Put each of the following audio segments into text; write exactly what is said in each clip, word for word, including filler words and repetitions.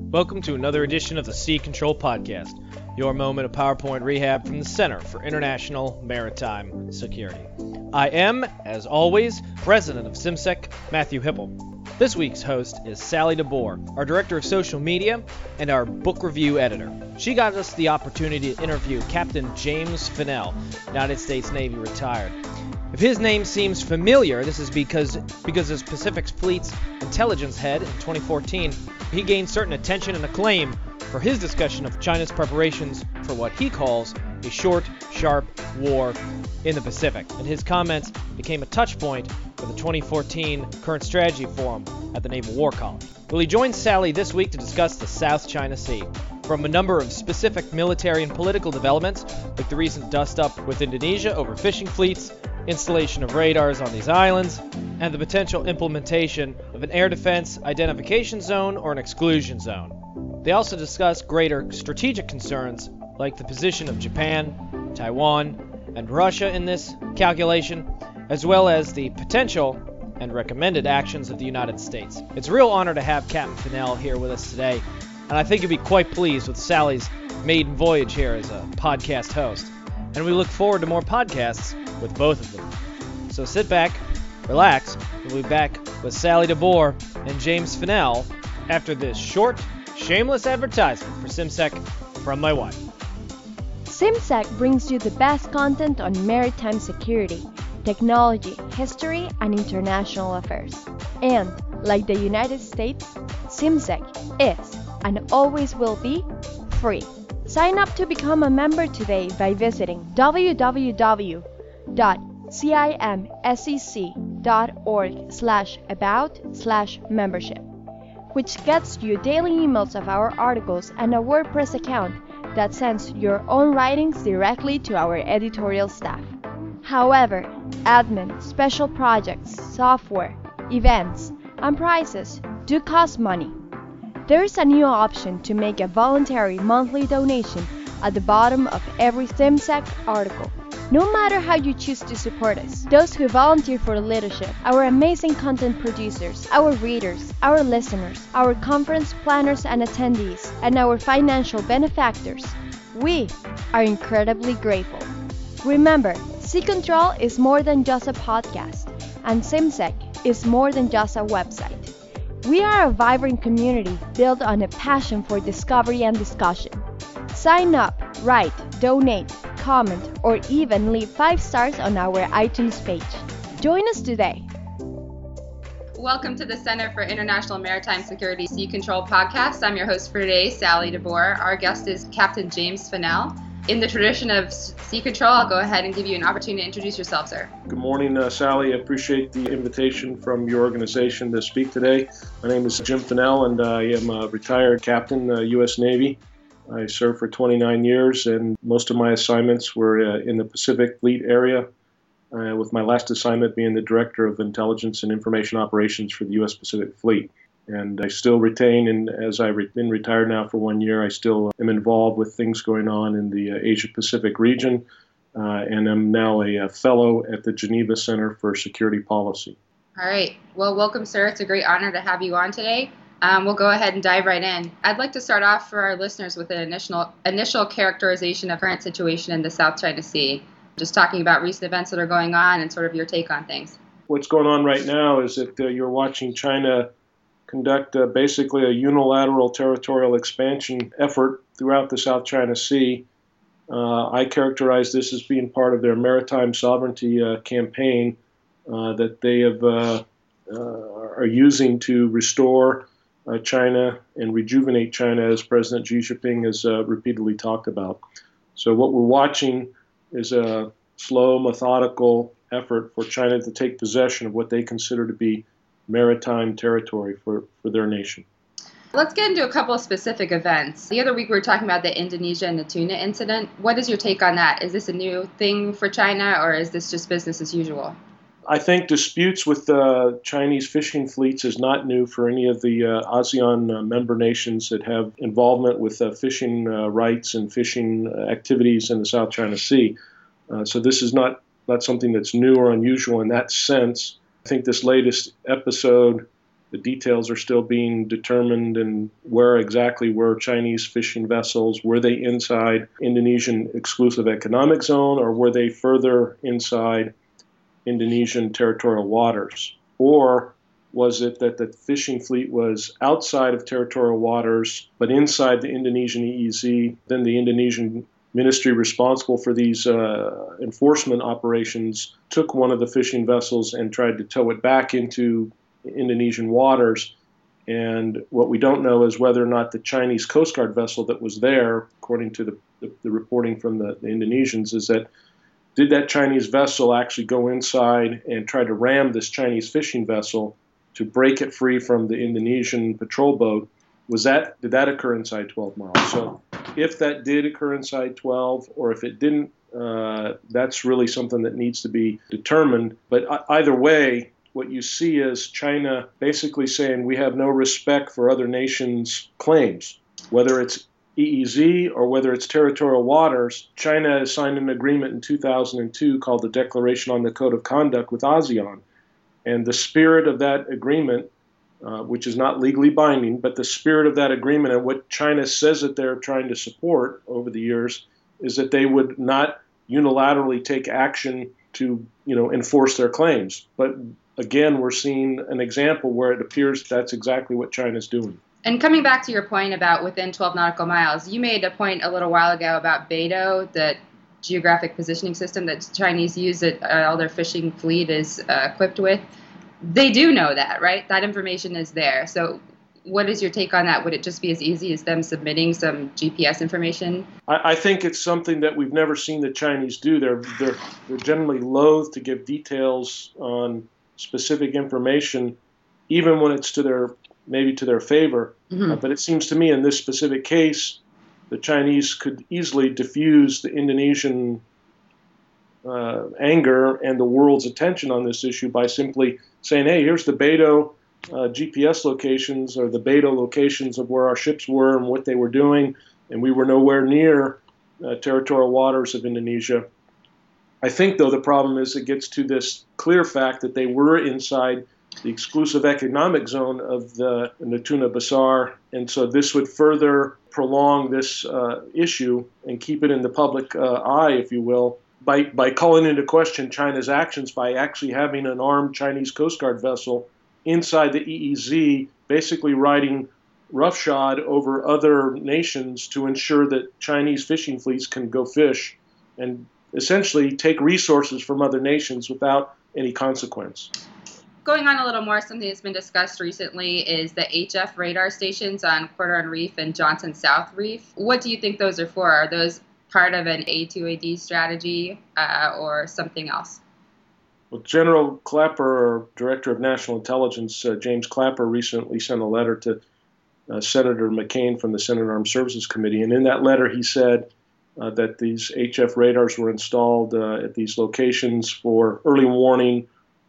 Welcome to another edition of the Sea Control Podcast, your moment of PowerPoint rehab from the Center for International Maritime Security. I am, as always, President of CIMSEC, Matthew Hipple. This week's host is Sally DeBoer, our Director of Social Media and our Book Review Editor. She got us the opportunity to interview Captain James Fennell, United States Navy retired. If his name seems familiar, this is because, because as Pacific Fleet's intelligence head in twenty fourteen, he gained certain attention and acclaim for his discussion of China's preparations for what he calls a short, sharp war in the Pacific, and his comments became a touch point for the twenty fourteen Current Strategy Forum at the Naval War College. Well, he joins Sally this week to discuss the South China Sea, from a number of specific military and political developments, like the recent dust-up with Indonesia over fishing fleets, installation of radars on these islands, and the potential implementation of an air defense identification zone or an exclusion zone. They also discuss greater strategic concerns like the position of Japan, Taiwan, and Russia in this calculation, as well as the potential and recommended actions of the United States. It's a real honor to have Captain Fennell here with us today, and I think you'll be quite pleased with Sally's maiden voyage here as a podcast host. And we look forward to more podcasts with both of them. So sit back, relax, and we'll be back with Sally DeBoer and James Fennell after this short, shameless advertisement for CIMSEC from my wife. CIMSEC brings you the best content on maritime security, technology, history, and international affairs. And, like the United States, CIMSEC is, and always will be, free. Sign up to become a member today by visiting w w w dot cimsec dot org slash about slash membership, which gets you daily emails of our articles and a WordPress account that sends your own writings directly to our editorial staff. However, admin, special projects, software, events, and prizes do cost money. There is a new option to make a voluntary monthly donation at the bottom of every CIMSEC article. No matter how you choose to support us, those who volunteer for leadership, our amazing content producers, our readers, our listeners, our conference planners and attendees, and our financial benefactors, we are incredibly grateful. Remember, Sea Control is more than just a podcast, and CIMSEC is more than just a website. We are a vibrant community built on a passion for discovery and discussion. Sign up, write, donate, comment, or even leave five stars on our iTunes page. Join us today. Welcome to the Center for International Maritime Security Sea Control Podcast. I'm your host for today, Sally DeBoer. Our guest is Captain James Fennell. In the tradition of Sea Control, I'll go ahead and give you an opportunity to introduce yourself, sir. Good morning, uh, Sally. I appreciate the invitation from your organization to speak today. My name is Jim Fennell, and I am a retired captain, uh, U S Navy. I served for twenty-nine years, and most of my assignments were uh, in the Pacific Fleet area, uh, with my last assignment being the Director of Intelligence and Information Operations for the U S Pacific Fleet. And I still retain, and as I've been retired now for one year, I still am involved with things going on in the uh, Asia-Pacific region, uh, and I'm now a, a fellow at the Geneva Center for Security Policy. All right. Well, welcome, sir. It's a great honor to have you on today. Um, we'll go ahead and dive right in. I'd like to start off for our listeners with an initial, initial characterization of current situation in the South China Sea, just talking about recent events that are going on and sort of your take on things. What's going on right now is that uh, you're watching China conduct uh, basically a unilateral territorial expansion effort throughout the South China Sea. Uh, I characterize this as being part of their maritime sovereignty uh, campaign uh, that they have uh, uh, are using to restore uh, China and rejuvenate China, as President Xi Jinping has uh, repeatedly talked about. So what we're watching is a slow, methodical effort for China to take possession of what they consider to be maritime territory for, for their nation. Let's get into a couple of specific events. The other week we were talking about the Indonesia and the tuna incident. What is your take on that? Is this a new thing for China, or is this just business as usual? I think disputes with uh, Chinese fishing fleets is not new for any of the uh, ASEAN uh, member nations that have involvement with uh, fishing uh, rights and fishing activities in the South China Sea. Uh, so this is not, not something that's new or unusual in that sense. I think this latest episode The details are still being determined, and where exactly were Chinese fishing vessels? Were they inside Indonesian exclusive economic zone, or were they further inside Indonesian territorial waters? Or was it that the fishing fleet was outside of territorial waters, but inside the Indonesian E E Z? Then the Indonesian ministry responsible for these uh, enforcement operations took one of the fishing vessels and tried to tow it back into Indonesian waters. And what we don't know is whether or not the Chinese Coast Guard vessel that was there, according to the, the, the reporting from the, the Indonesians, is that did that Chinese vessel actually go inside and try to ram this Chinese fishing vessel to break it free from the Indonesian patrol boat? Was that, did that occur inside twelve miles? So if that did occur inside twelve, or if it didn't, uh, that's really something that needs to be determined. But either way, what you see is China basically saying we have no respect for other nations' claims, whether it's E E Z or whether it's territorial waters. China has signed an agreement in two thousand two called the Declaration on the Code of Conduct with ASEAN. And the spirit of that agreement, uh, which is not legally binding, but the spirit of that agreement and what China says that they're trying to support over the years is that they would not unilaterally take action to, you know, enforce their claims. But again, we're seeing an example where it appears that's exactly what China's doing. And coming back to your point about within twelve nautical miles, you made a point a little while ago about BeiDou, the geographic positioning system that Chinese use that uh, all their fishing fleet is uh, equipped with. They do know that, right? That information is there. So what is your take on that? Would it just be as easy as them submitting some G P S information? I, I think it's something that we've never seen the Chinese do. They're, they're, they're generally loath to give details on specific information, even when it's to their maybe to their favor. Mm-hmm. Uh, but it seems to me in this specific case, the Chinese could easily diffuse the Indonesian uh, anger and the world's attention on this issue by simply saying, hey, here's the BeiDou uh, G P S locations, or the BeiDou locations of where our ships were and what they were doing, and we were nowhere near uh, territorial waters of Indonesia. I think, though, the problem is it gets to this clear fact that they were inside the exclusive economic zone of the Natuna Besar, and so this would further prolong this uh, issue and keep it in the public uh, eye, if you will, by, by calling into question China's actions by actually having an armed Chinese Coast Guard vessel inside the E E Z, basically riding roughshod over other nations to ensure that Chinese fishing fleets can go fish and essentially take resources from other nations without any consequence. Going on a little more, something that's been discussed recently is the H F radar stations on Quarter Reef and Johnson South Reef. What do you think those are for? Are those part of an A two A D strategy uh, or something else? Well, General Clapper, or Director of National Intelligence, uh, James Clapper, recently sent a letter to uh, Senator McCain from the Senate Armed Services Committee, and in that letter he said uh, that these H F radars were installed uh, at these locations for early warning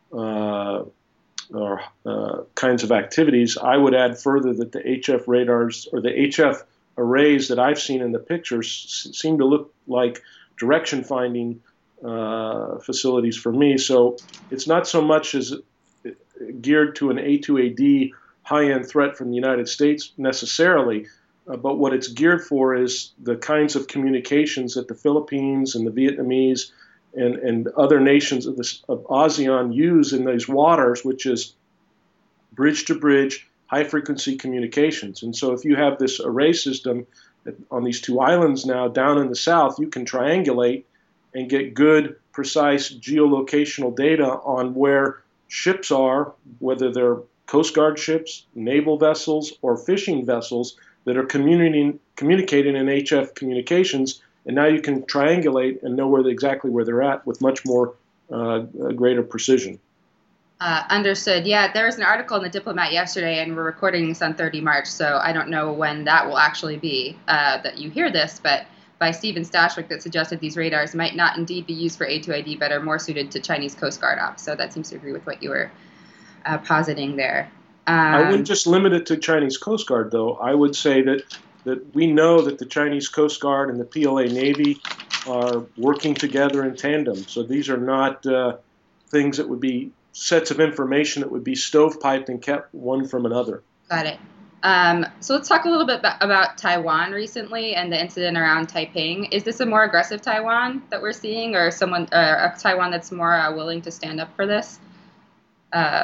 uh, or uh, kinds of activities. I would add further that the H F radars, or the H F arrays that I've seen in the pictures, s- seem to look like direction finding uh, facilities for me. So it's not so much as geared to an A two A D high-end threat from the United States necessarily, uh, but what it's geared for is the kinds of communications that the Philippines and the Vietnamese and, and other nations of, this, of ASEAN use in these waters, which is bridge-to-bridge, high-frequency communications. And so if you have this array system on these two islands now down in the south, you can triangulate and get good, precise geolocational data on where ships are, whether they're Coast Guard ships, naval vessels, or fishing vessels that are communicating, communicating in H F communications. And now you can triangulate and know where they, exactly where they're at with much more uh, greater precision. Uh, understood. Yeah, there was an article in the Diplomat yesterday, and we're recording this on the thirtieth of March, so I don't know when that will actually be uh, that you hear this, but by Stephen Stashwick that suggested these radars might not indeed be used for A two A D, but are more suited to Chinese Coast Guard ops. So that seems to agree with what you were uh, positing there. Um, I wouldn't just limit it to Chinese Coast Guard, though. I would say that, that we know that the Chinese Coast Guard and the P L A Navy are working together in tandem. So these are not uh, things that would be sets of information that would be stovepiped and kept one from another. Got it. Um, so let's talk a little bit ba- about Taiwan recently and the incident around Taiping. Is this a more aggressive Taiwan that we're seeing, or someone, uh, a Taiwan that's more uh, willing to stand up for this? Uh,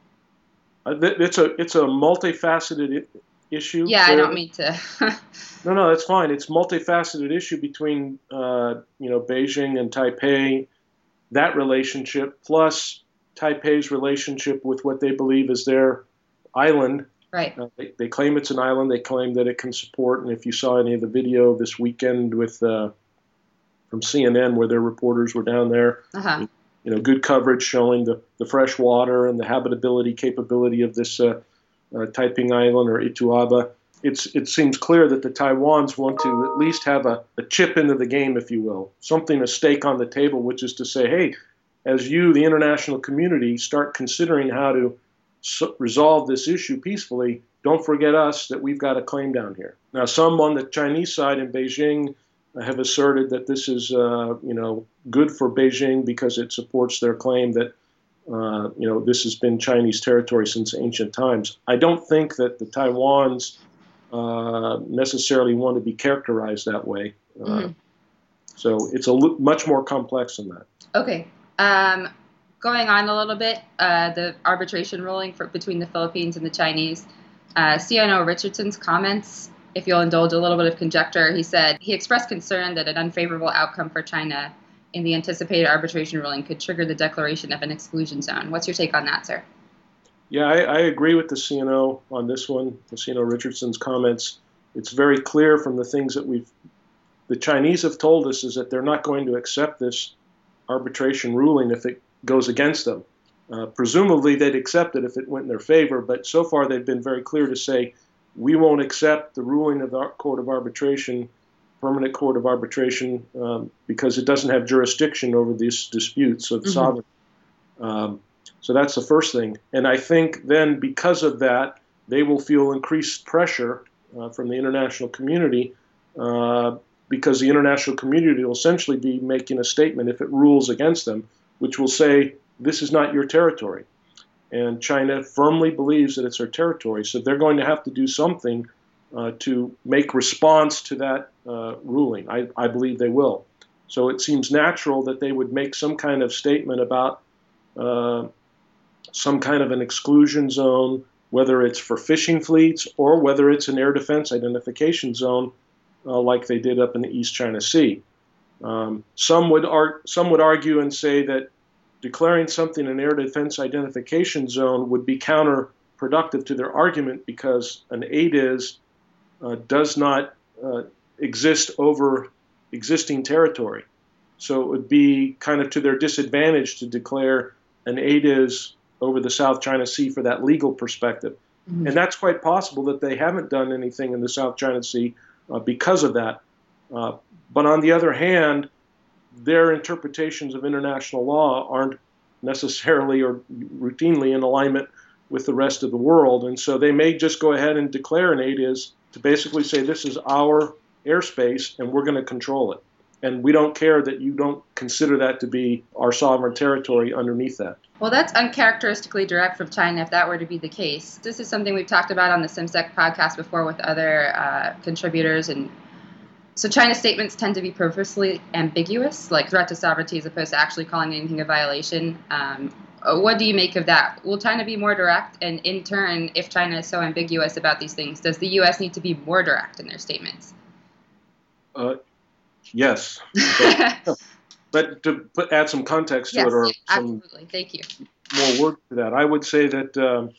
it's a it's a multifaceted I- issue. Yeah, I don't mean to. no, no, that's fine. It's a multifaceted issue between uh, you know Beijing and Taipei, that relationship, plus Taipei's relationship with what they believe is their island. Right. Uh, they, they claim it's an island. They claim that it can support. And if you saw any of the video this weekend with uh, from C N N, where their reporters were down there, uh-huh. you know, good coverage showing the, the fresh water and the habitability capability of this uh, uh, Taiping Island or Ituaba. It's it seems clear that the Taiwans want to at least have a, a chip into the game, if you will, something, a stake on the table, which is to say, hey, as you, the international community, start considering how to So resolve this issue peacefully, don't forget us, that we've got a claim down here. Now, some on the Chinese side in Beijing have asserted that this is, uh, you know, good for Beijing because it supports their claim that, uh, you know, this has been Chinese territory since ancient times. I don't think that the Taiwans uh, necessarily want to be characterized that way. Uh, mm-hmm. So it's a l- much more complex than that. Okay. Um, Going on a little bit, uh, the arbitration ruling for, between the Philippines and the Chinese, uh, C N O Richardson's comments, if you'll indulge a little bit of conjecture, he said he expressed concern that an unfavorable outcome for China in the anticipated arbitration ruling could trigger the declaration of an exclusion zone. What's your take on that, sir? Yeah, I, I agree with the C N O on this one, the C N O Richardson's comments. It's very clear from the things that we've, the Chinese have told us, is that they're not going to accept this arbitration ruling if it goes against them. Uh, presumably they'd accept it if it went in their favor, but so far they've been very clear to say, we won't accept the ruling of the Court of Arbitration, Permanent Court of Arbitration, um, because it doesn't have jurisdiction over these disputes of mm-hmm. sovereignty. Um, so that's the first thing. And I think then because of that, they will feel increased pressure uh, from the international community uh, because the international community will essentially be making a statement if it rules against them, which will say, this is not your territory. And China firmly believes that it's their territory. So they're going to have to do something uh, to make response to that uh, ruling. I, I believe they will. So it seems natural that they would make some kind of statement about uh, some kind of an exclusion zone, whether it's for fishing fleets or whether it's an air defense identification zone uh, like they did up in the East China Sea. Um, some would ar- some would argue and say that declaring something an air defense identification zone would be counterproductive to their argument because an A D I Z uh, does not uh, exist over existing territory. So it would be kind of to their disadvantage to declare an A D I Z over the South China Sea for that legal perspective. Mm-hmm. And that's quite possible that they haven't done anything in the South China Sea uh, because of that. Uh, But on the other hand, their interpretations of international law aren't necessarily or routinely in alignment with the rest of the world. And so they may just go ahead and declare an A D I Z to basically say this is our airspace and we're going to control it. And we don't care that you don't consider that to be our sovereign territory underneath that. Well, that's uncharacteristically direct from China if that were to be the case. This is something we've talked about on the SimSec podcast before with other uh, contributors. And so China's statements tend to be purposely ambiguous, like threat to sovereignty as opposed to actually calling anything a violation. Um, what do you make of that? Will China be more direct? And in turn, if China is so ambiguous about these things, does the U S need to be more direct in their statements? Uh, yes. But, but to put, add some context to yes, it, or absolutely. some Thank you. more word to that, I would say that um,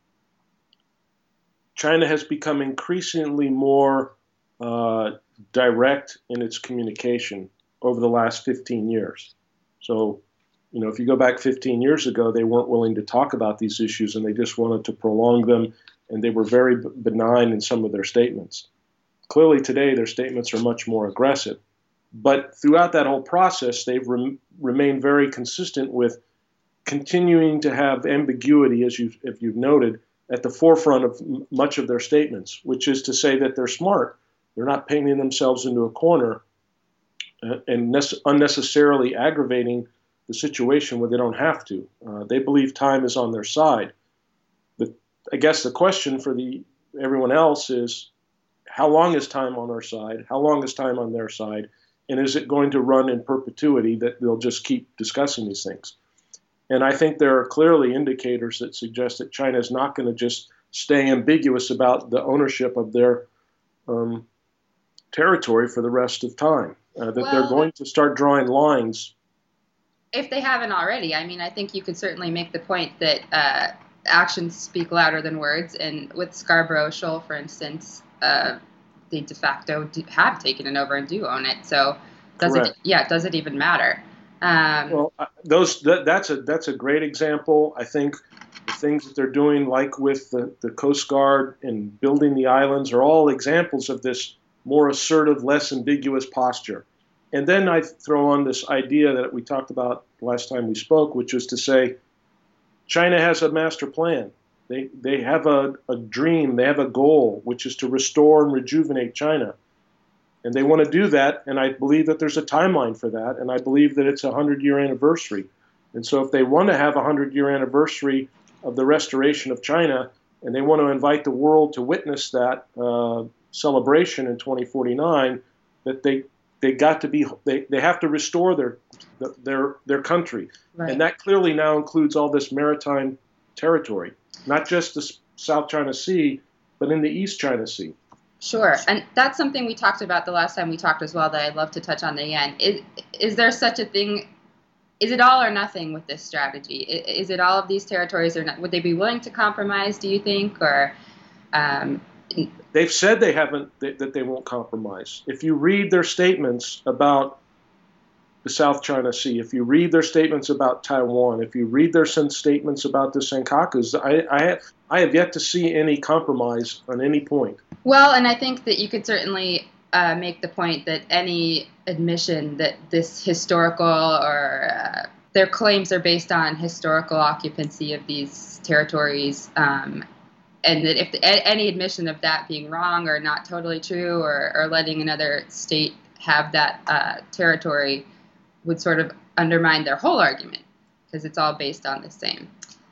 China has become increasingly more uh, direct in its communication over the last fifteen years. So, you know, if you go back fifteen years ago, they weren't willing to talk about these issues and they just wanted to prolong them, and they were very benign in some of their statements. Clearly today, their statements are much more aggressive. But throughout that whole process, they've re- remained very consistent with continuing to have ambiguity, as you've, if you've noted, at the forefront of m- much of their statements, which is to say that they're smart. They're not painting themselves into a corner uh, and nece- unnecessarily aggravating the situation where they don't have to. Uh, they believe time is on their side. But I guess the question for the everyone else is, how long is time on our side? How long is time on their side? And is it going to run in perpetuity that they'll just keep discussing these things? And I think there are clearly indicators that suggest that China is not going to just stay ambiguous about the ownership of their um, territory for the rest of time, uh, that well, they're going to start drawing lines. If they haven't already, I mean, I think you could certainly make the point that uh, actions speak louder than words. And with Scarborough Shoal, for instance, uh, they de facto do have taken it over and do own it. So does Correct. it, yeah, does it even matter? Um, well, those that, that's a that's a great example. I think the things that they're doing, like with the, the Coast Guard and building the islands, are all examples of this more assertive, less ambiguous posture. And then I throw on this idea that we talked about last time we spoke, which was to say, China has a master plan. They they have a, a dream, they have a goal, which is to restore and rejuvenate China. And they want to do that, and I believe that there's a timeline for that, and I believe that it's a hundred-year anniversary. And so if they want to have a hundred-year anniversary of the restoration of China, and they want to invite the world to witness that uh, celebration in twenty forty-nine, that they they got to be they, they have to restore their their their country. Right. And that clearly now includes all this maritime territory, not just the South China Sea, but in the East China Sea. Sure, and that's something we talked about the last time we talked as well that I'd love to touch on again. Is, is there such a thing, is it all or nothing with this strategy? Is it all of these territories or not? Would they be willing to compromise, do you think? Or um, They've said they haven't, that they won't compromise. If you read their statements about the South China Sea, if you read their statements about Taiwan, if you read their statements about the Senkakus, I, I, I have yet to see any compromise on any point. Well, and I think that you could certainly uh, make the point that any admission that this historical or uh, their claims are based on historical occupancy of these territories, um, and that if the, any admission of that being wrong or not totally true, or, or letting another state have that uh, territory would sort of undermine their whole argument, because it's all based on the same.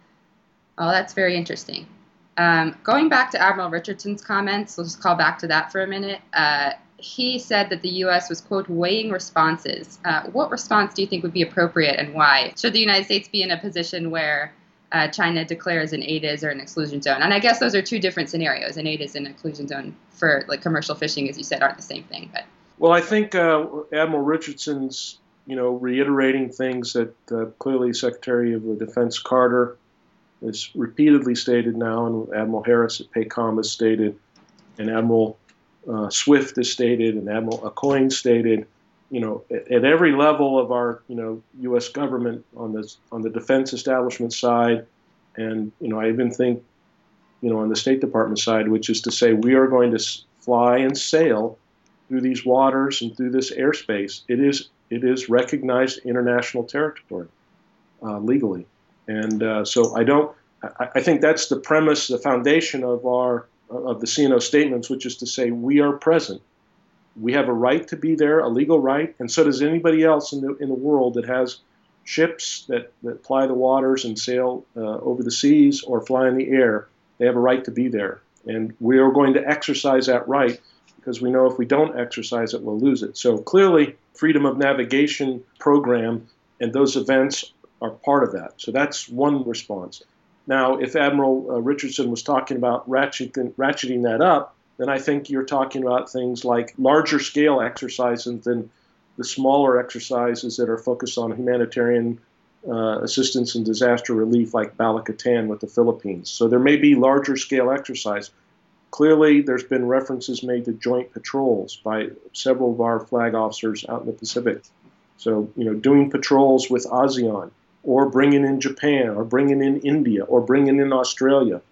Oh, that's very interesting. Um, going back to Admiral Richardson's comments, we'll just call back to that for a minute. Uh, he said that the U S was, quote, weighing responses. Uh, what response do you think would be appropriate and why? Should the United States be in a position where uh, China declares an A D I Z or an exclusion zone? And I guess those are two different scenarios. An A D I Z and an exclusion zone for like commercial fishing, as you said, aren't the same thing. But well, I think uh, Admiral Richardson's you know, reiterating things that uh, clearly Secretary of Defense Carter has repeatedly stated now, and Admiral Harris at PACOM has stated, and Admiral uh, Swift has stated, and Admiral Aucoin stated, you know, at, at every level of our, you know, U S government on the on the defense establishment side, and you know, I even think, you know, on the State Department side, which is to say, we are going to fly and sail through these waters and through this airspace. It is It is recognized international territory uh, legally. And uh, so I don't, I, I think that's the premise, the foundation of our, of the C N O statements, which is to say we are present. We have a right to be there, a legal right, and so does anybody else in the, in the world that has ships that, that ply the waters and sail uh, over the seas or fly in the air. They have a right to be there. And we are going to exercise that right, because we know if we don't exercise it, we'll lose it. So clearly, freedom of navigation program and those events are part of that. So that's one response. Now, if Admiral uh, Richardson was talking about ratcheting, ratcheting that up, then I think you're talking about things like larger scale exercises than the smaller exercises that are focused on humanitarian uh, assistance and disaster relief, like Bala-Catan with the Philippines. So there may be larger scale exercise. Clearly, there's been references made to joint patrols by several of our flag officers out in the Pacific. So, you know, doing patrols with ASEAN, or bringing in Japan, or bringing in India, or bringing in Australia,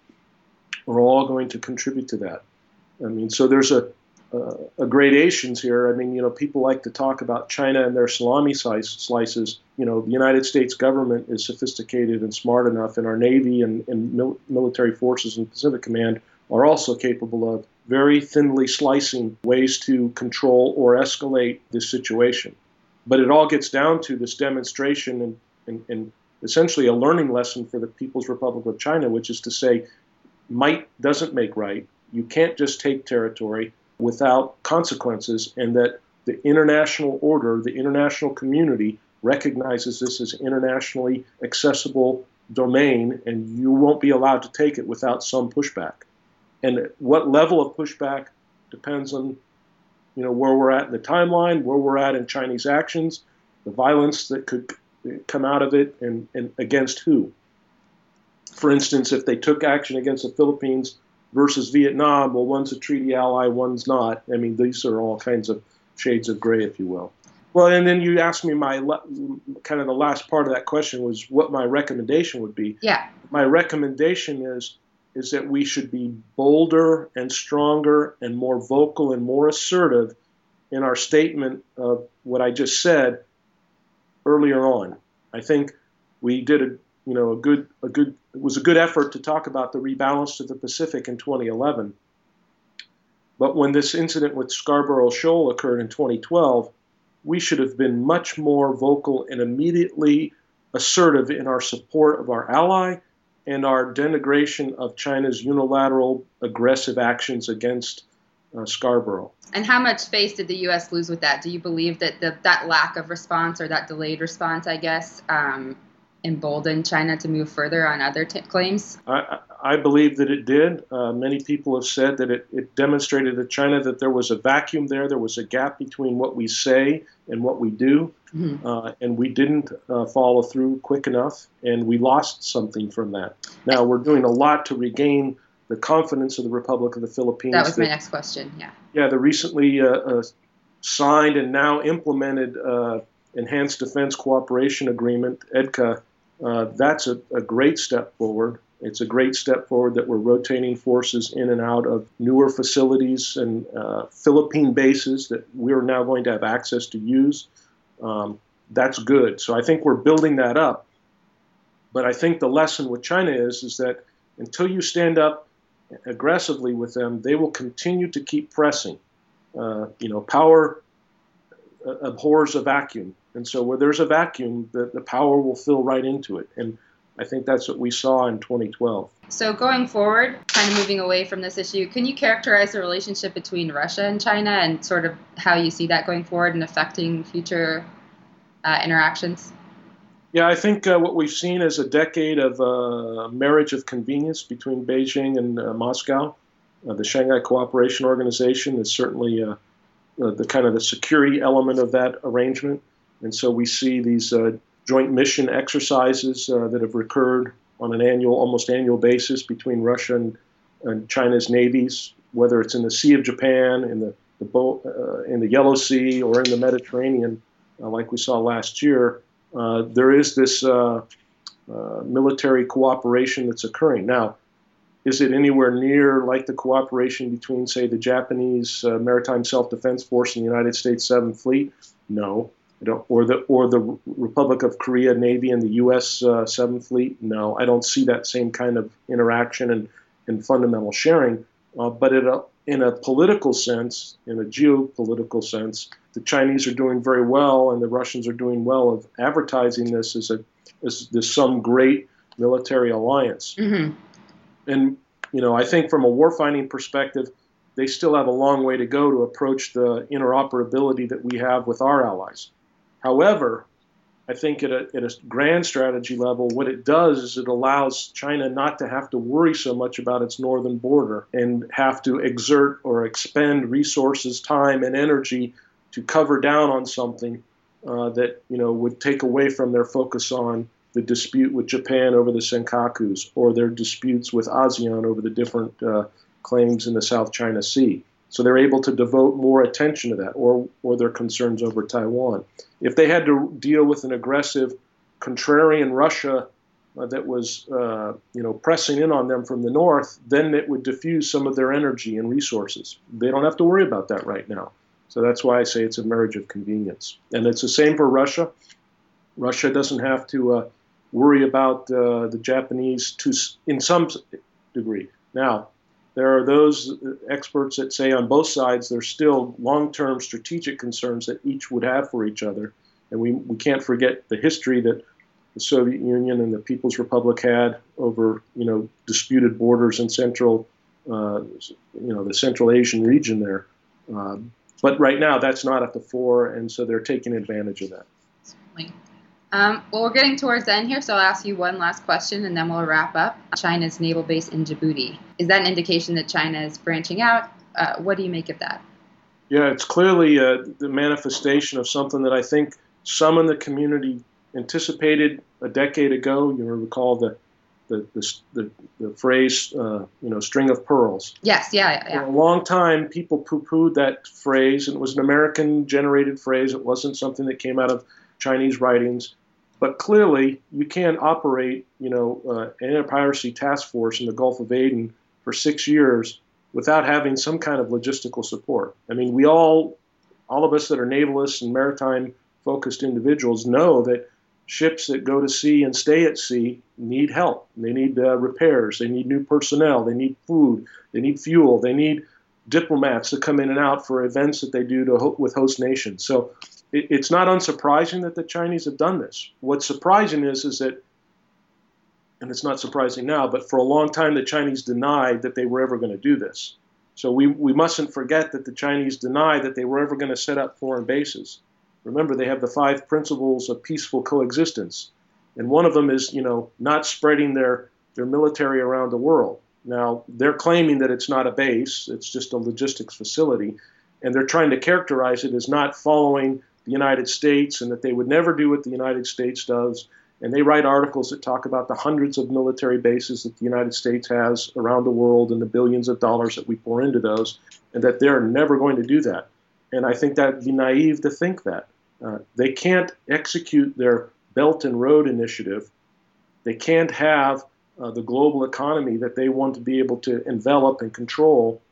are all going to contribute to that. I mean, so there's a, a, a gradations here. I mean, you know, people like to talk about China and their salami slice, slices. You know, the United States government is sophisticated and smart enough, and our Navy and, and mil military forces and Pacific Command are also capable of very thinly slicing ways to control or escalate this situation. But it all gets down to this demonstration and, and, and essentially a learning lesson for the People's Republic of China, which is to say, might doesn't make right. You can't just take territory without consequences, and that the international order, the international community, recognizes this as internationally accessible domain, and you won't be allowed to take it without some pushback. And what level of pushback depends on, you know, where we're at in the timeline, where we're at in Chinese actions, the violence that could come out of it, and, and against who. For instance, if they took action against the Philippines versus Vietnam, well, one's a treaty ally, one's not. I mean, these are all kinds of shades of gray, if you will. Well, and then you asked me my kind of the last part of that question was what my recommendation would be. Yeah. My recommendation is is that we should be bolder and stronger and more vocal and more assertive in our statement of what I just said earlier on. I think we did a you know a good a good it was a good effort to talk about the rebalance to the Pacific in twenty eleven. But when this incident with Scarborough Shoal occurred in twenty twelve, we should have been much more vocal and immediately assertive in our support of our ally and our denigration of China's unilateral aggressive actions against uh, Scarborough. And how much space did the U S lose with that? Do you believe that the, that lack of response, or that delayed response, I guess, um, emboldened China to move further on other t- claims? I, I believe that it did. Uh, many people have said that it, it demonstrated to China that there was a vacuum there. There was a gap between what we say and what we do. Mm-hmm. Uh, and we didn't uh, follow through quick enough, and we lost something from that. Now, we're doing a lot to regain the confidence of the Republic of the Philippines. That was that, my next question, yeah. Yeah, the recently uh, uh, signed and now implemented uh, Enhanced Defense Cooperation Agreement, E D C A, uh, that's a, a great step forward. It's a great step forward that we're rotating forces in and out of newer facilities and uh, Philippine bases that we're now going to have access to use. Um, that's good. So I think we're building that up. But I think the lesson with China is, is that until you stand up aggressively with them, they will continue to keep pressing. Uh, you know, power uh, abhors a vacuum. And so where there's a vacuum, the, the power will fill right into it. And I think that's what we saw in twenty twelve. So going forward, kind of moving away from this issue, can you characterize the relationship between Russia and China and sort of how you see that going forward and affecting future uh, interactions? Yeah, I think uh, what we've seen is a decade of uh, marriage of convenience between Beijing and uh, Moscow. Uh, the Shanghai Cooperation Organization is certainly uh, uh, the kind of the security element of that arrangement. And so we see these uh, joint mission exercises uh, that have recurred on an annual, almost annual basis between Russia and, and China's navies, whether it's in the Sea of Japan, in the, the Bo- uh, in the Yellow Sea, or in the Mediterranean, uh, like we saw last year. Uh, there is this uh, uh, military cooperation that's occurring. Now, is it anywhere near like the cooperation between, say, the Japanese uh, Maritime Self-Defense Force and the United States Seventh Fleet? No. I don't, or the or the Republic of Korea Navy and the U S Uh, Seventh Fleet? No. I don't see that same kind of interaction and, and fundamental sharing. Uh, but in a, in a political sense, in a geopolitical sense, the Chinese are doing very well, and the Russians are doing well of advertising this as a as this some great military alliance. Mm-hmm. And you know, I think from a warfighting perspective, they still have a long way to go to approach the interoperability that we have with our allies. However, I think at a, at a grand strategy level, what it does is it allows China not to have to worry so much about its northern border and have to exert or expend resources, time, and energy to cover down on something uh, that you know would take away from their focus on the dispute with Japan over the Senkakus, or their disputes with ASEAN over the different uh, claims in the South China Sea. So they're able to devote more attention to that, or or their concerns over Taiwan. If they had to deal with an aggressive, contrarian Russia uh, that was, uh, you know, pressing in on them from the north, then it would diffuse some of their energy and resources. They don't have to worry about that right now. So that's why I say it's a marriage of convenience. And it's the same for Russia. Russia doesn't have to uh, worry about uh, the Japanese to in some degree. Now, there are those experts that say on both sides there's still long-term strategic concerns that each would have for each other. And we, we can't forget the history that the Soviet Union and the People's Republic had over, you know, disputed borders in central, uh, you know, the Central Asian region there. Um, but right now, that's not at the fore, and so they're taking advantage of that. Certainly. Um, well, we're getting towards the end here, so I'll ask you one last question, and then we'll wrap up. China's naval base in Djibouti. Is that an indication that China is branching out? Uh, what do you make of that? Yeah, it's clearly uh, the manifestation of something that I think some in the community anticipated a decade ago. You recall the the the, the, the phrase, uh, you know, string of pearls. Yes, yeah, yeah. For a long time, people poo-pooed that phrase, and it was an American-generated phrase. It wasn't something that came out of Chinese writings. But clearly, you can't operate, you know, uh, an anti-piracy task force in the Gulf of Aden for six years without having some kind of logistical support. I mean, we all, all of us that are navalists and maritime-focused individuals know that ships that go to sea and stay at sea need help. They need uh, repairs. They need new personnel. They need food. They need fuel. They need diplomats to come in and out for events that they do to ho- with host nations. So it, it's not unsurprising that the Chinese have done this. What's surprising is, is that, and it's not surprising now, but for a long time the Chinese denied that they were ever going to do this. So we, we mustn't forget that the Chinese denied that they were ever going to set up foreign bases. Remember, they have the five principles of peaceful coexistence. And one of them is, you know, not spreading their, their military around the world. Now, they're claiming that it's not a base, it's just a logistics facility. And they're trying to characterize it as not following the United States and that they would never do what the United States does. And they write articles that talk about the hundreds of military bases that the United States has around the world and the billions of dollars that we pour into those, and that they're never going to do that. And I think that would be naive to think that. Uh, they can't execute their Belt and Road Initiative. They can't have uh, the global economy that they want to be able to envelop and control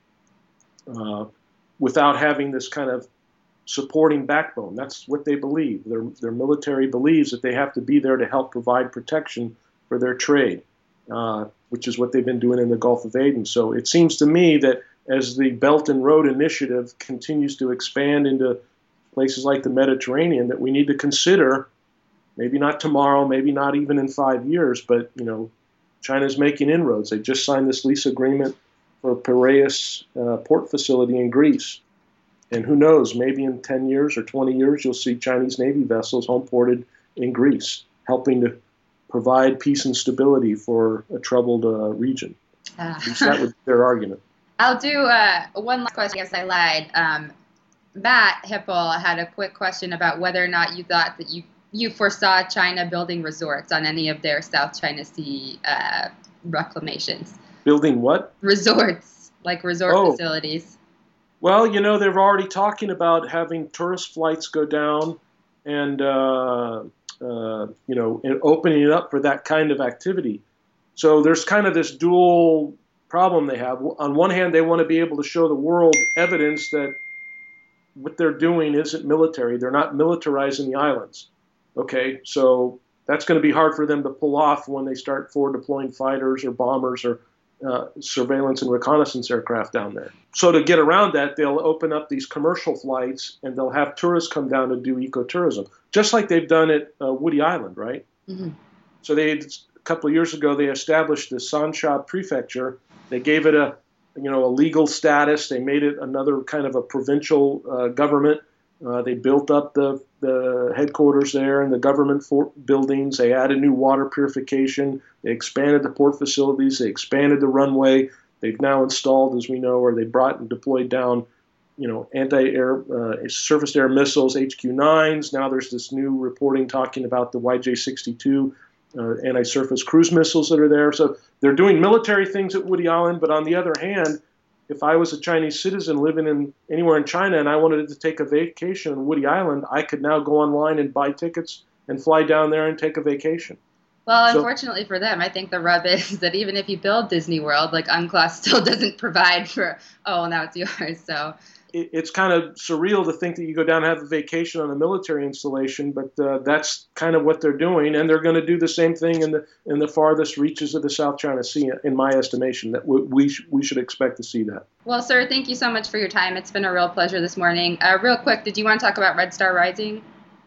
uh, without having this kind of supporting backbone. That's what they believe. Their, their military believes that they have to be there to help provide protection for their trade, uh, which is what they've been doing in the Gulf of Aden. So it seems to me that as the Belt and Road Initiative continues to expand into places like the Mediterranean, that we need to consider, maybe not tomorrow, maybe not even in five years, but, you know, China's making inroads. They just signed this lease agreement for Piraeus uh, port facility in Greece. And who knows, maybe in ten years or twenty years, you'll see Chinese Navy vessels home ported in Greece, helping to provide peace and stability for a troubled uh, region. Uh. At least that would be their argument. I'll do uh, one last question. I guess I lied. Um, Matt Hipple had a quick question about whether or not you thought that you, you foresaw China building resorts on any of their South China Sea uh, reclamations. Building what? Resorts, like resort oh. facilities. Well, you know, they're already talking about having tourist flights go down and, uh, uh, you know, and opening it up for that kind of activity. So there's kind of this dual problem they have. On one hand, they want to be able to show the world evidence that what they're doing isn't military. They're not militarizing the islands. Okay, so that's going to be hard for them to pull off when they start forward deploying fighters or bombers or uh, surveillance and reconnaissance aircraft down there. So to get around that, they'll open up these commercial flights and they'll have tourists come down to do ecotourism, just like they've done at uh, Woody Island, right? Mm-hmm. So they a couple of years ago, they established the Sansha Prefecture. They gave it a you know, a legal status. They made it another kind of a provincial uh, government. Uh, they built up the, the headquarters there and the government for buildings. They added new water purification. They expanded the port facilities. They expanded the runway. They've now installed, as we know, or they brought and deployed down, you know, anti-air, uh, surface-to-air missiles, H Q nines. Now there's this new reporting talking about the Y J sixty-two uh, anti-surface cruise missiles that are there. So they're doing military things at Woody Island, but on the other hand, if I was a Chinese citizen living in anywhere in China and I wanted to take a vacation on Woody Island, I could now go online and buy tickets and fly down there and take a vacation. Well, so, unfortunately for them, I think the rub is that even if you build Disney World, like UNCLOS still doesn't provide for, oh, well, now it's yours. So it, it's kind of surreal to think that you go down and have a vacation on a military installation, but uh, that's kind of what they're doing, and they're going to do the same thing in the in the farthest reaches of the South China Sea, in my estimation. That we we, sh- we should expect to see that. Well, sir, thank you so much for your time. It's been a real pleasure this morning. Uh, real quick, did you want to talk about Red Star Rising?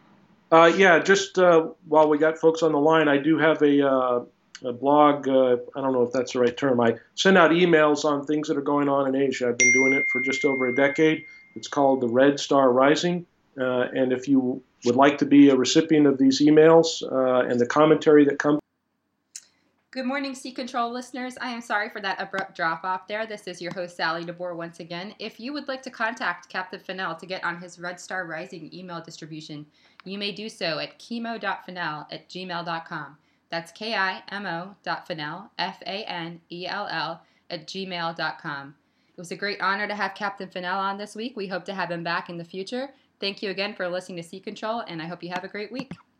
Uh, yeah, just uh, while we got folks on the line, I do have a, uh, a blog. Uh, I don't know if that's the right term. I send out emails on things that are going on in Asia. I've been doing it for just over a decade. It's called the Red Star Rising. Uh, and if you would like to be a recipient of these emails uh, and the commentary that comes. Good morning, Sea Control listeners. I am sorry for that abrupt drop-off there. This is your host, Sally DeBoer, once again. If you would like to contact Captain Fennell to get on his Red Star Rising email distribution, you may do so at kimo dot fennell at gmail dot com. That's K I M O dot Fennell, F A N E L L, at gmail dot com. It was a great honor to have Captain Fennell on this week. We hope to have him back in the future. Thank you again for listening to Sea Control, and I hope you have a great week.